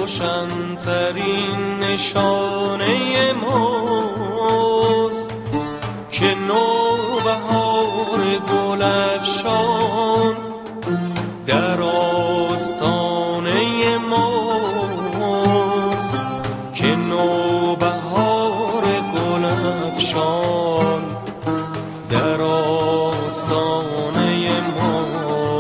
روشن‌ترین نشانه ماست که نوبهار گلفشان در آستانه ماست، که نوبهار گلفشان در آستانه ماست.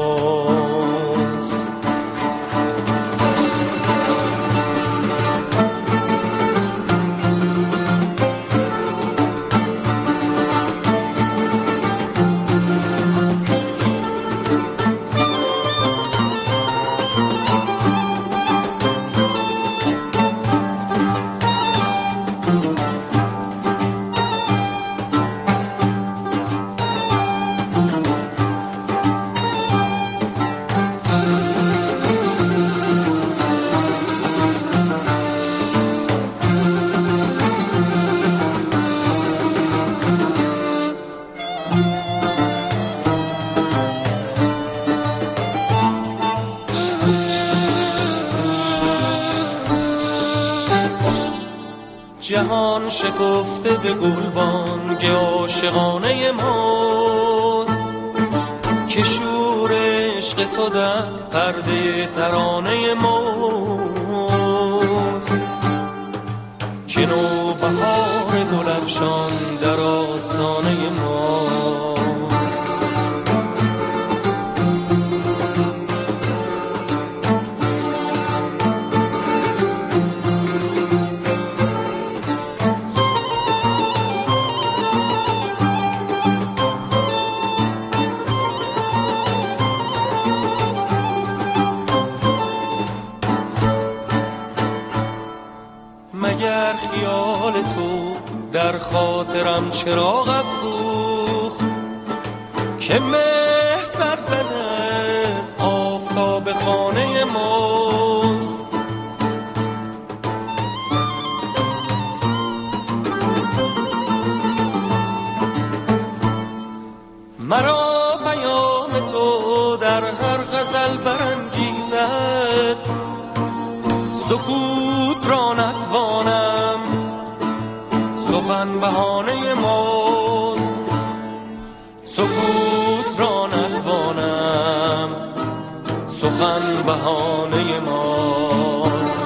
جهان شکفته به گلبانگ عاشقانه ماست، که شور عشق تو در پرده ترانه ماست، که نوبهار گلفشان در آستانه ماست. مگر خیال تو در خاطرم چراغ افروخت، که مهر سر زده از آفتاب خانه ماست. مرا پیام تو در هر غزل برانگیزد، سکوت را نتوانم، سخن بهانه ماست. سکوت را نتوانم، سخن بهانه ماست.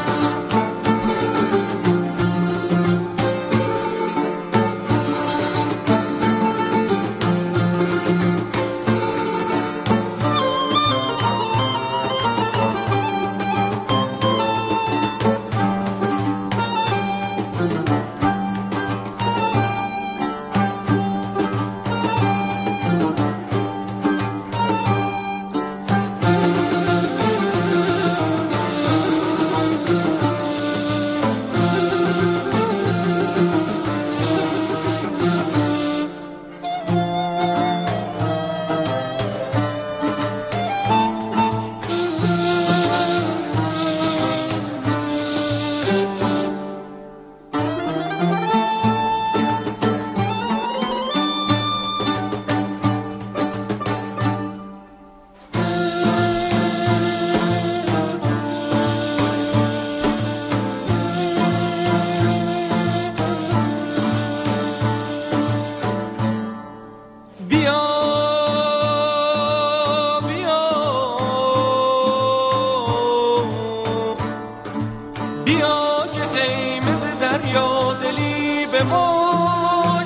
بیا که خیمه ز دریا دلی به موج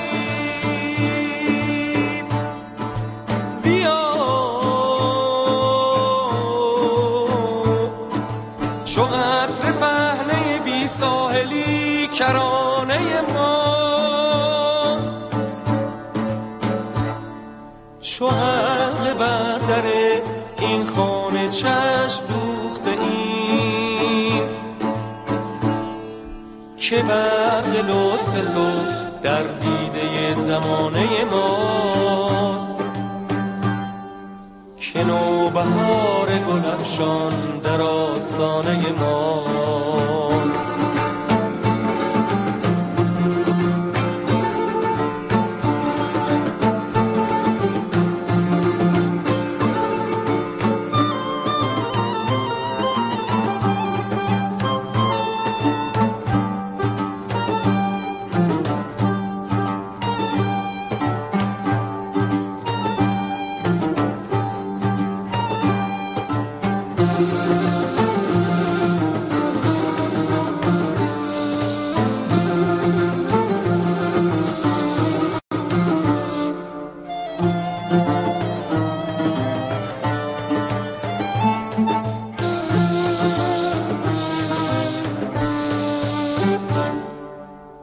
زدیم. بیا چو قطره پهنه بی ساحلی کرانه ماست، چو حلقه بر در این خانه چشم دوخته ایم، که برق لطف تو در دیده زمانه ماست، که نوبهار گلفشان در آستانه ماست.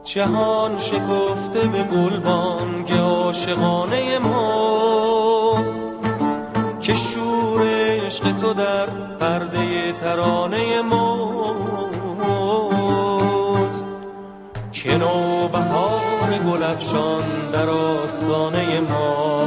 جهان شکفته به گلبانگ عاشقانه ماست که شور عشق تو در پرده ترانه ماست که نوبهار گل افشان در آستانه ما